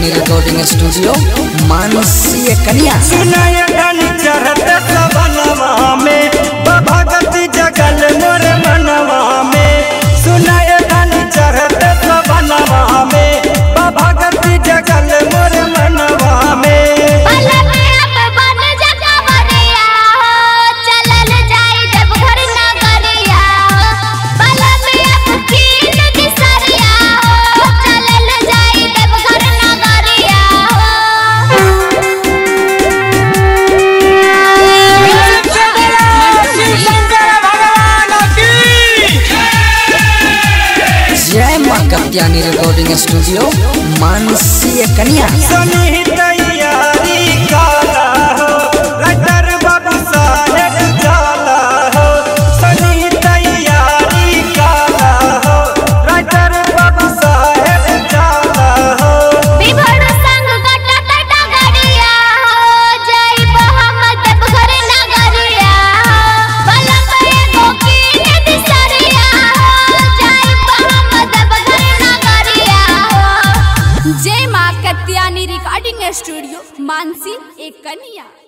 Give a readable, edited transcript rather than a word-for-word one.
Katyani recording studio Mansi कन्या। सुनाया गानी चढ़ते सवनवा में भगती जगल मोर मनवा में। सुनाया गानी चढ़ते सवनवा में भगती जगल मोर मनवा में। जय मां कत्यानी रिकॉर्डिंग स्टूडियो मानसी कन्या। सनी तैयारी काला हो राइटर बाबू साहेब जाला हो। सनी तैयारी काला हो राइटर बाबू साहेब जाला हो। विभोर संग गटत डगरिया हो जय मोहम्मद घर नगरिया हो। बलम एगो कीन दिसरिया हो जय मोहम्मद घर नगरिया हो। जय मां कत्यानी रिकॉर्डिंग स्टूडियो मानसी कन्या।